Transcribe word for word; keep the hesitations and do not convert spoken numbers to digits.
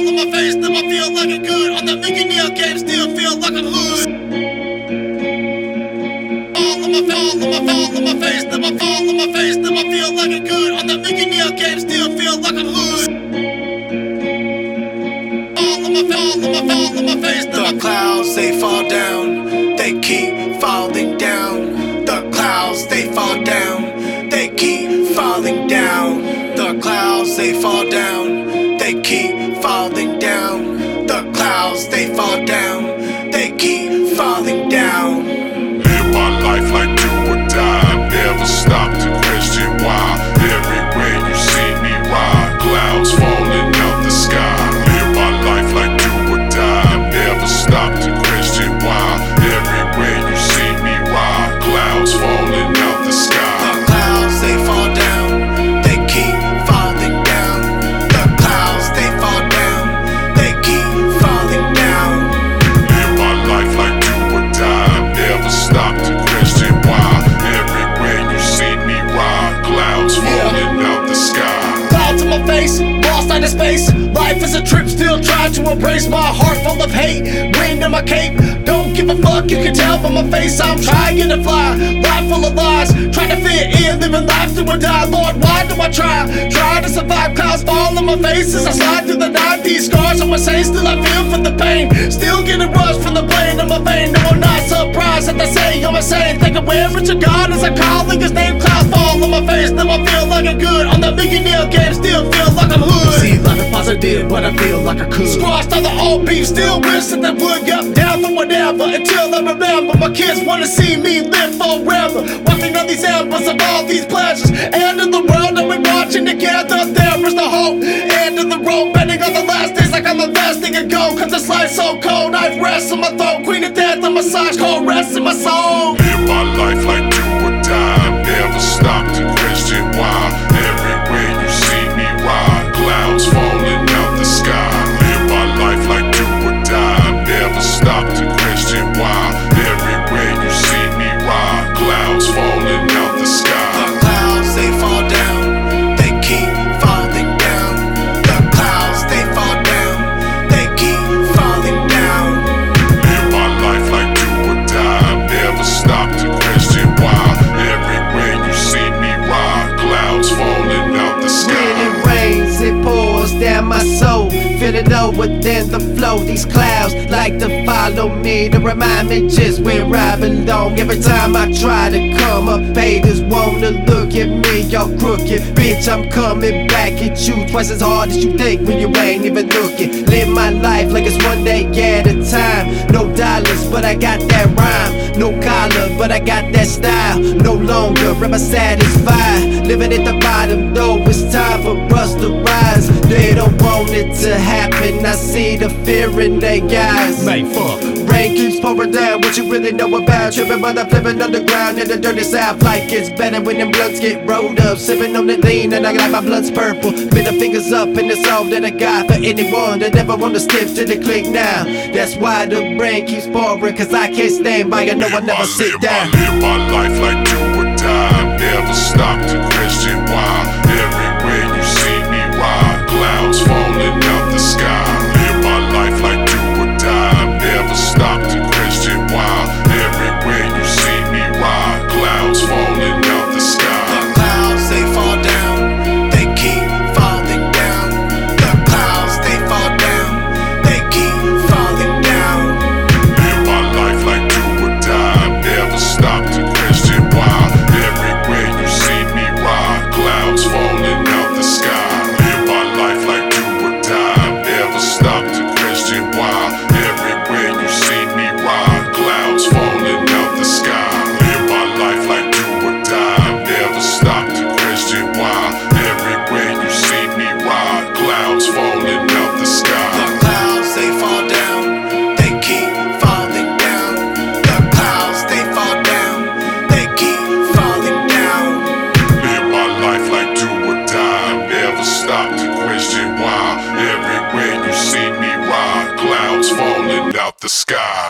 on my face, still I feel like I'm good. On the Mickey Neal game, still feel like I'm hood. All on my face, all on my fall on my face, still I fall on my face, still I feel like I'm good. On the Mickey Neal game, still feel like I'm hood. All on my face, all on my fall on my face, still The clouds, they fall down, they keep falling down. The clouds, they fall down, they keep falling down. The clouds, they fall down, they keep falling down. The clouds, they fall down, they keep falling down. Live my life like do or die, never stop to question why. Everywhere you see me ride, clouds falling out the sky. Live my life like do or die, never stop to question why. Everywhere you see me ride, clouds falling out the sky. The clouds, they fall down, they keep falling down. The clouds, they fall down, they keep falling down. Live my life like do or die, never stop to question why. Everywhere you see me ride, clouds falling out the sky. clouds in my face, lost out of space. Life is a trip, still trying to embrace. My heart full of hate, wind in my cape. Don't give a fuck, you can tell by my face I'm trying to fly. Life full of lies, trying to fit in, living life do or die. Lord, why do I try? Try to survive, clouds fall on my face as I slide through the night. These scars on my face, still I feel for the pain. Still getting rushed from the blade in my vein. No, I'm not surprised that they say I'm insane. Thinking where is your God as I calling his name. Clouds fall on my face, now I feel like I'm good. On the Mickey Neal game, still feel like I'm hood. See, life is positive, but I feel like I could. Squashed all the old beef, still wish that they would get down for whatever. Until I remember, my kids wanna see me live forever. Walking on these embers of all these pleasures. And in the world that we're watching together, there is no hope. End of the road, betting on the last days like I'm investing in gold. Cause this life's so cold, I've rest in my throat. Queen of death, a massage, cold rest in my soul. Live my life like do or die, never stop to question why. Everywhere you see me ride, clouds falling out the sky. Live my life like do or die, never stop to question why. Everywhere you see me ride, clouds falling out the sky. The clouds, they fall down, they keep falling down. The clouds, they fall down, they keep falling down. Live my life like do or die, never stop to question why. Everywhere you see me ride, clouds falling out the sky. When it rains, it pours down my soul. Feel it lower than the flow. These clouds like to follow me, to remind me just where I belong. Every time I try to come up, haters wanna look at me, y'all crooked. Bitch, I'm coming back at you twice as hard as you think when you ain't even looking. Live my life like it's one day at a time. No dollars, but I got that rhyme. No collar, but I got that style. No longer am I satisfied, living at the bottom though. It's time for us to rise. They don't want it to happen, I see the fear in their eyes. Man, fuck. Rain keeps pouring down, what you really know about tripping, but I'm flipping underground in the dirty south. Like it's better when them blunts get rolled up. Sipping on the lean and I like my blood's purple. Middle fingers up and it's all that I got for anyone that never wanna step to the click now. That's why the rain keeps pouring, cause I can't stand by, I know I never sit down. Live my life like do or die, never stop to question why. Everywhere you see me ride, clouds falling out the sky. Live my life like do or die, never stop to question why. Everywhere you see me ride, clouds falling out the sky. The clouds, they fall down, they keep falling down. The clouds, they fall down, they keep falling down. Live my life like do or die, never stop to question why. Everywhere you see me ride, clouds falling out the sky. Live my life like do or die, never stop to question why. Everywhere you see me ride, clouds falling out the sky. Live my life like do or die, never stop to question why. Everywhere you see me ride, clouds falling out the sky. The clouds, they fall down, they keep falling down. The clouds, they fall down, they keep falling down. Live my life like do or die, never stop to question why. Everywhere you see me ride, clouds falling out the sky.